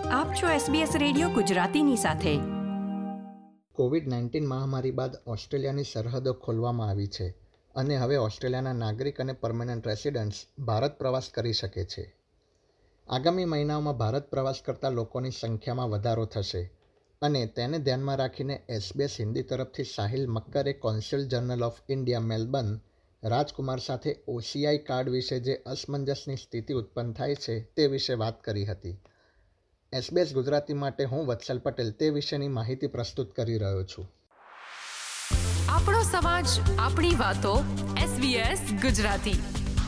આપ છો SBS radio ગુજરાતીની સાથે. કોવિડ-19 મહામારી બાદ ઓસ્ટ્રેલિયાની સરહદો ખોલવામાં આવી છે અને હવે ઓસ્ટ્રેલિયાના નાગરિક અને પરમેનન્ટ રેસિડન્ટ્સ ભારત પ્રવાસ કરી શકે છે. આગામી મહિનાઓમાં ભારત પ્રવાસ કરતા લોકોની સંખ્યામાં વધારો થશે અને તેને ધ્યાનમાં રાખીને SBS હિન્દી તરફથી સાહિલ મક્કરે consul general of India Melbourne Rajkumar સાથે OCI કાર્ડ વિશે જે અસમંજસની સ્થિતિ ઉત્પન્ન થાય છે તે વિશે વાત કરી હતી. SBS ગુજરાતી માટે હું વત્સલ પટેલ તે વિશેની માહિતી પ્રસ્તુત કરી રહ્યો છું. આપણો સમાજ, આપણી વાતો. SBS ગુજરાતી.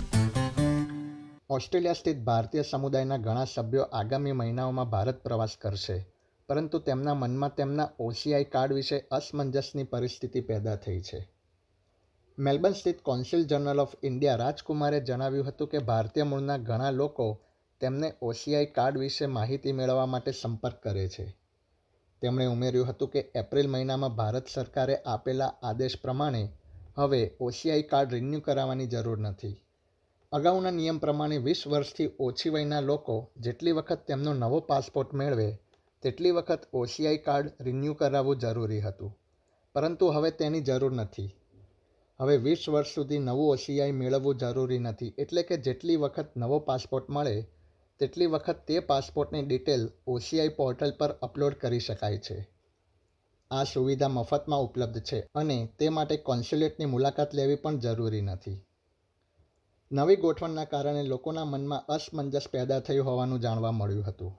ઓસ્ટ્રેલિયા સ્થિત ભારતીય સમુદાયના ઘણા સભ્યો આગામી મહિનાઓમાં ભારત પ્રવાસ કરશે, પરંતુ તેમના મનમાં તેમના OCI કાર્ડ વિશે અસમંજસની પરિસ્થિતિ પેદા થઈ છે. મેલબર્ન સ્થિત કોન્સ્યુલ જનરલ ઓફ ઇન્ડિયા રાજકુમારે જણાવ્યું હતું કે ભારતીય મૂળના ઘણા લોકો તેમને OCI કાર્ડ વિશે માહિતી મેળવવા માટે સંપર્ક કરે છે. તેમણે ઉમેર્યું હતું કે એપ્રિલ મહિનામાં ભારત સરકારે આપેલા આદેશ પ્રમાણે હવે OCI કાર્ડ રિન્યૂ કરાવવાની જરૂર નથી. અગાઉના નિયમ પ્રમાણે 20 વર્ષથી ઓછી વયના લોકો જેટલી વખત તેમનો નવો પાસપોર્ટ મેળવે તેટલી વખત OCI કાર્ડ રિન્યૂ કરાવવું જરૂરી હતું, પરંતુ હવે તેની જરૂર નથી. હવે 20 વર્ષ સુધી નવું OCI મેળવવું જરૂરી નથી, એટલે કે જેટલી વખત નવો પાસપોર્ટ મળે તેટલી વખત તે પાસપોર્ટની ડિટેલ OCI પોર્ટલ પર અપલોડ કરી શકાય છે. આ સુવિધા મફતમાં ઉપલબ્ધ છે અને તે માટે કોન્સ્યુલેટની મુલાકાત લેવી પણ જરૂરી નથી. નવી ગોઠવણના કારણે લોકોના મનમાં અસમંજસ પેદા થયું હોવાનું જાણવા મળ્યું હતું.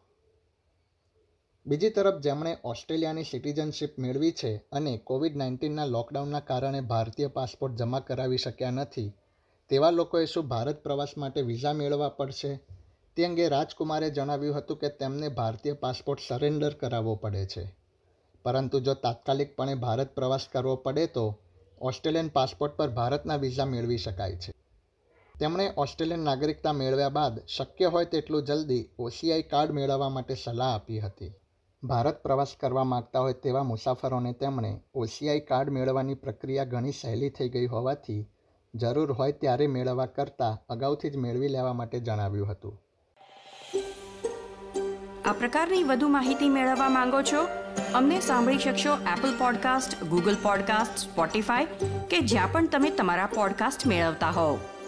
બીજી તરફ જેમણે ઓસ્ટ્રેલિયાની સિટીઝનશીપ મેળવી છે અને કોવિડ-19ના લોકડાઉનના કારણે ભારતીય પાસપોર્ટ જમા કરાવી શક્યા નથી તેવા લોકોએ શું ભારત પ્રવાસ માટે વિઝા મેળવવા પડશે? તે અંગે રાજકુમારે જણાવ્યું હતું કે તેમને ભારતીય પાસપોર્ટ સરેન્ડર કરાવવો પડે છે, પરંતુ જો તાત્કાલિકપણે ભારત પ્રવાસ કરવો પડે તો ઓસ્ટ્રેલિયન પાસપોર્ટ પર ભારતના વિઝા મેળવી શકાય છે. તેમણે ઓસ્ટ્રેલિયન નાગરિકતા મેળવ્યા બાદ શક્ય હોય તેટલું જલ્દી OCI કાર્ડ મેળવવા માટે સલાહ આપી હતી. ભારત પ્રવાસ કરવા માગતા હોય તેવા મુસાફરોને તેમણે OCI કાર્ડ મેળવવાની પ્રક્રિયા ઘણી સહેલી થઈ ગઈ હોવાથી જરૂર હોય ત્યારે મેળવવા કરતાં અગાઉથી જ મેળવી લેવા માટે જણાવ્યું હતું. આ પ્રકારની વધુ માહિતી મેળવવા માંગો છો? અમને સાંભળી શકશો Apple podcast, Google podcast, Spotify કે જ્યાં પણ તમે તમારા પોડકાસ્ટ મેળવતા હોવ.